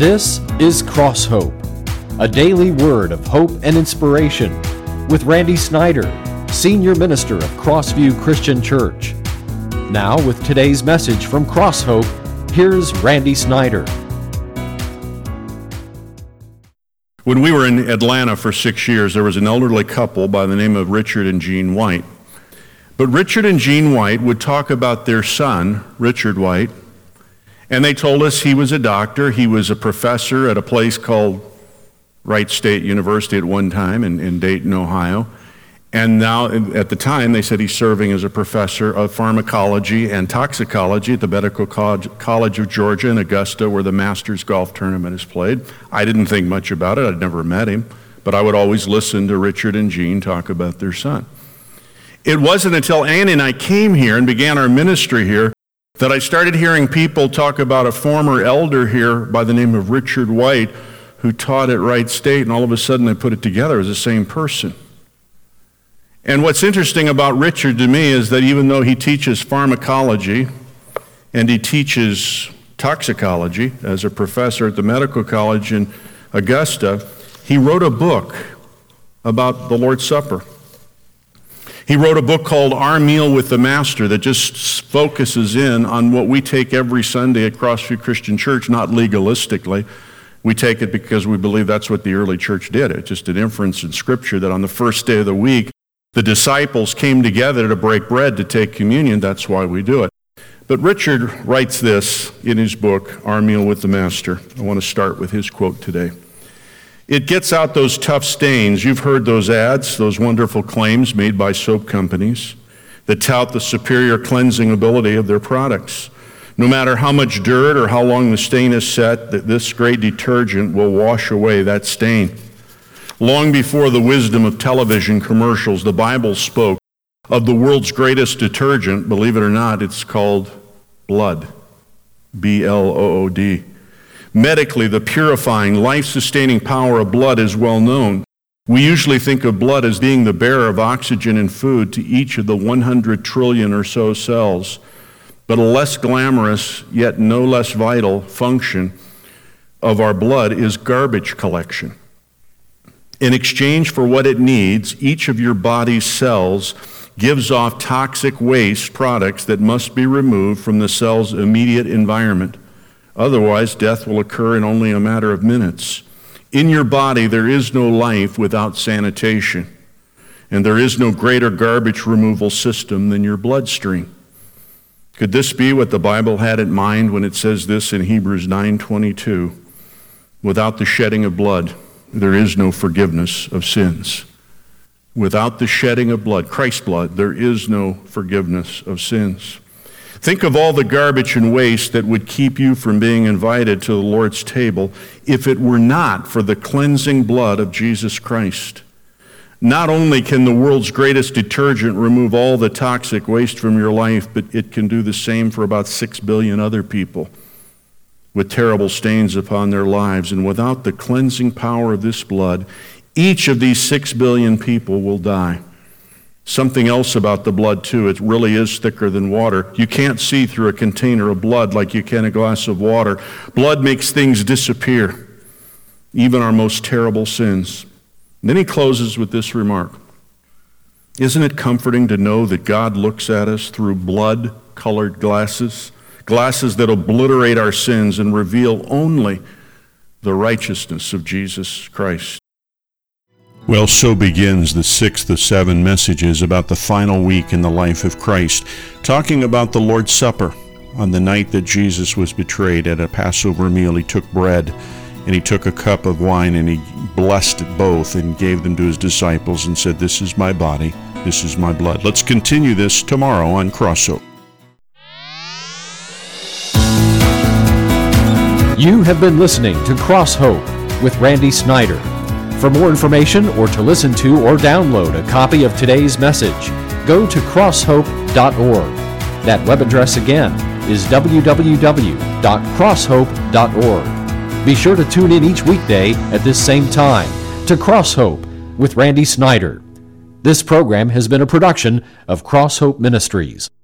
This is Cross Hope, a daily word of hope and inspiration with Randy Snyder, Senior Minister of Crossview Christian Church. Now with today's message from Cross Hope, here's Randy Snyder. When we were in Atlanta for 6 years, there was an elderly couple by the name of Richard and Jean White. But Richard and Jean White would talk about their son, Richard White, and they told us he was a doctor. He was a professor at a place called Wright State University at one time in Dayton, Ohio. And now, at the time, they said he's serving as a professor of pharmacology and toxicology at the Medical College of Georgia in Augusta, where the Masters Golf Tournament is played. I didn't think much about it. I'd never met him. But I would always listen to Richard and Jean talk about their son. It wasn't until Annie and I came here and began our ministry here that I started hearing people talk about a former elder here by the name of Richard White who taught at Wright State, and all of a sudden I put it together as the same person. And what's interesting about Richard to me is that even though he teaches pharmacology and he teaches toxicology as a professor at the Medical College in Augusta, he wrote a book about the Lord's Supper. He wrote a book called Our Meal with the Master that just focuses in on what we take every Sunday at Crossview Christian Church, not legalistically. We take it because we believe that's what the early church did. It's just an inference in Scripture that on the first day of the week, the disciples came together to break bread to take communion. That's why we do it. But Richard writes this in his book, Our Meal with the Master. I want to start with his quote today. It gets out those tough stains. You've heard those ads, those wonderful claims made by soap companies that tout the superior cleansing ability of their products. No matter how much dirt or how long the stain is set, that this great detergent will wash away that stain. Long before the wisdom of television commercials, the Bible spoke of the world's greatest detergent. Believe it or not, it's called blood. B-L-O-O-D. Medically, the purifying, life-sustaining power of blood is well known. We usually think of blood as being the bearer of oxygen and food to each of the 100 trillion or so cells. But a less glamorous, yet no less vital function of our blood is garbage collection. In exchange for what it needs, each of your body's cells gives off toxic waste products that must be removed from the cell's immediate environment. Otherwise, death will occur in only a matter of minutes. In your body, there is no life without sanitation, and there is no greater garbage removal system than your bloodstream. Could this be what the Bible had in mind when it says this in Hebrews 9:22? Without the shedding of blood, there is no forgiveness of sins. Without the shedding of blood, Christ's blood, there is no forgiveness of sins. Think of all the garbage and waste that would keep you from being invited to the Lord's table if it were not for the cleansing blood of Jesus Christ. Not only can the world's greatest detergent remove all the toxic waste from your life, but it can do the same for about 6 billion other people with terrible stains upon their lives. And without the cleansing power of this blood, each of these 6 billion people will die. Something else about the blood, too, it really is thicker than water. You can't see through a container of blood like you can a glass of water. Blood makes things disappear, even our most terrible sins. And then he closes with this remark. Isn't it comforting to know that God looks at us through blood-colored glasses, glasses that obliterate our sins and reveal only the righteousness of Jesus Christ? Well, so begins the 6th of 7 messages about the final week in the life of Christ, talking about the Lord's Supper. On the night that Jesus was betrayed at a Passover meal, he took bread and he took a cup of wine and he blessed both and gave them to his disciples and said, "This is my body, this is my blood." Let's continue this tomorrow on Cross Hope. You have been listening to Cross Hope with Randy Snyder. For more information or to listen to or download a copy of today's message, go to crosshope.org. That web address again is www.crosshope.org. Be sure to tune in each weekday at this same time to Cross Hope with Randy Snyder. This program has been a production of Cross Hope Ministries.